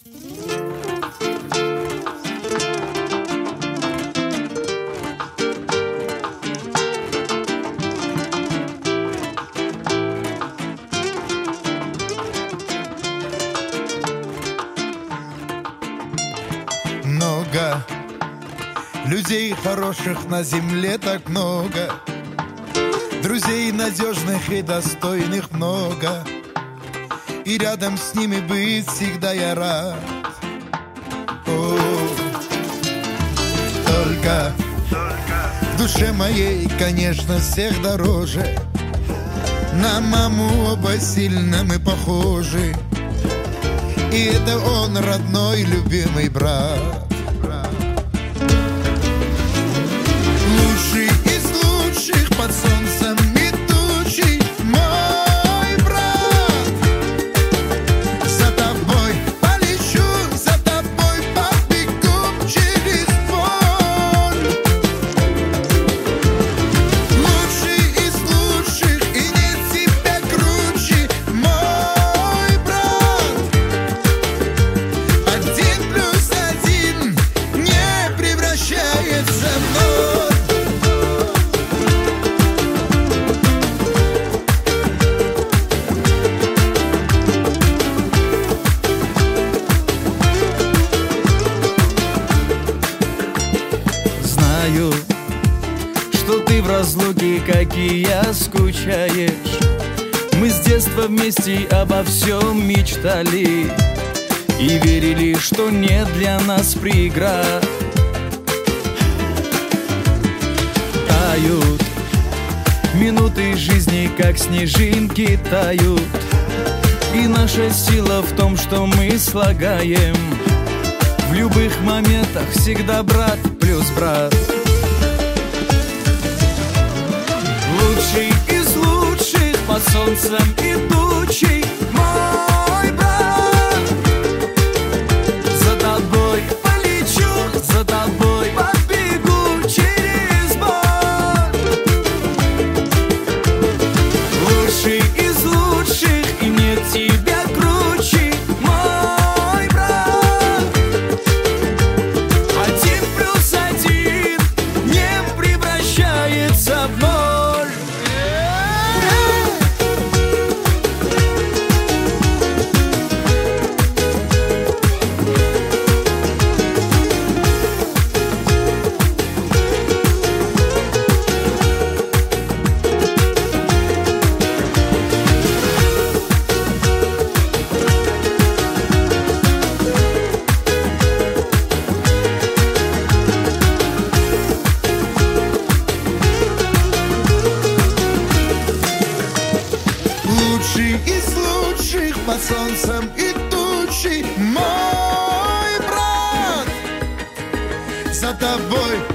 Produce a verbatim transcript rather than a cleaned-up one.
Много людей хороших на земле, так много друзей надежных и достойных много, и рядом с ними быть всегда я рад. О, только в душе моей, конечно, всех дороже. На маму оба сильно мы похожи, и это он, родной, любимый брат. Лучший из лучших под солнцем и тучей мой брат. За тобой полечу, за тобой побегу через боль. Лучший из лучших, и нет тебя круче, мой брат. Один плюс один не превращается в ноль. Знаю, что ты в разлуке, как и я, скучаешь. Мы с детства вместе обо всем мечтали и верили, что нет для нас преград. Тают минуты жизни, как снежинки тают, и наша сила в том, что мы слагаем в любых моментах всегда брат плюс брат. Лучший из лучших под солнцем и тучей мой брат. За тобой полечу, за тобой побегу через боль. Лучший из лучших, и нет тебя круче, мой брат. Один плюс один не превращается в ноль. Лучший из лучших под солнцем и тучей мой брат. За тобой